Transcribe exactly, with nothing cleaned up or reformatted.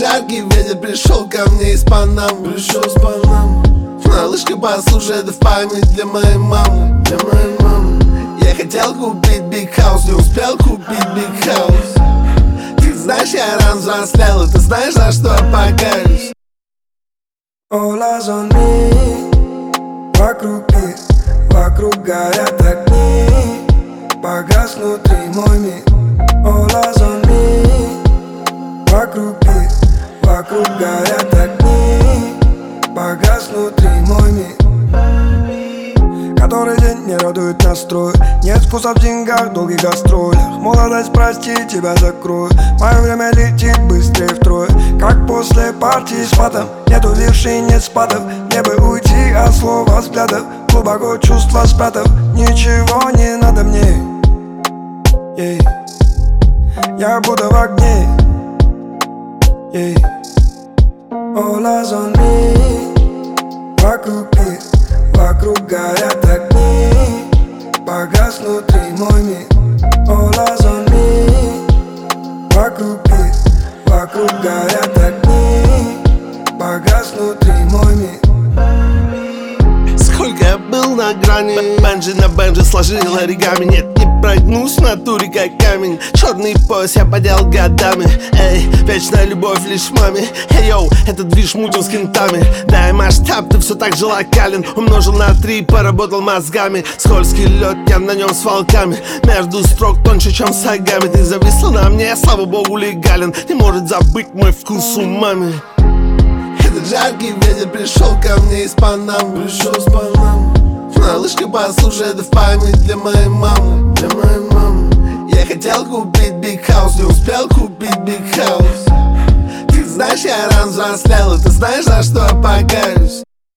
жаркий ветер пришел ко мне из Панамы. Пришел с Панамы. Малышка, послушай, это в память для моей мамы. Для моей мамы. Я хотел купить big house, не успел купить big house. Ты знаешь, я рано взрослел, и ты знаешь, за что я покаюсь. All eyes on me. Вокруг пир, вокруг горят огни. Погас внутри мой мир. All eyes on me. Вокруг пир, вокруг горят огни. Погас внутри мой мир. Который день не радует настрой. Нет вкуса в деньгах, долгих гастролях. Молодость, прости, тебя закрою. Мое время летит быстрее втрое. Как после партии с матом. Нету вершин, нет спадов. Мне бы уйти от слова взглядов. Глубоко чувства спрятав. Ничего не надо мне. Ей. Я буду в огне. Ей. All eyes on me. Вокруг пир, вокруг горят огни. Погас внутри мой мир. All eyes on me. Вокруг пир, вокруг горят огни. Погас внутри мой мир. Сколько я был на грани, бенджи на бенджи сложил оригами. Нет, не прогнусь в натуре как камень. Черный пояс я подел годами. Эй, вечная любовь лишь маме. Эй, йоу, этот движ мутил с кентами. Дай масштаб, ты все так же локален. Умножил на три, поработал мозгами. Скользкий лед, я на нем с волками. Между строк тоньше, чем сагами. Ты зависла на мне, слава богу, легален. Не может забыть мой вкус умами. Этот жаркий ветер пришел ко мне из Панамы. Пришел с Панамы. Малышка, послушай, это в память для моей мамы. Для моей мамы. Я хотел купить big house, не успел купить big house. Ты знаешь, я рано взрослел, и ты знаешь, за что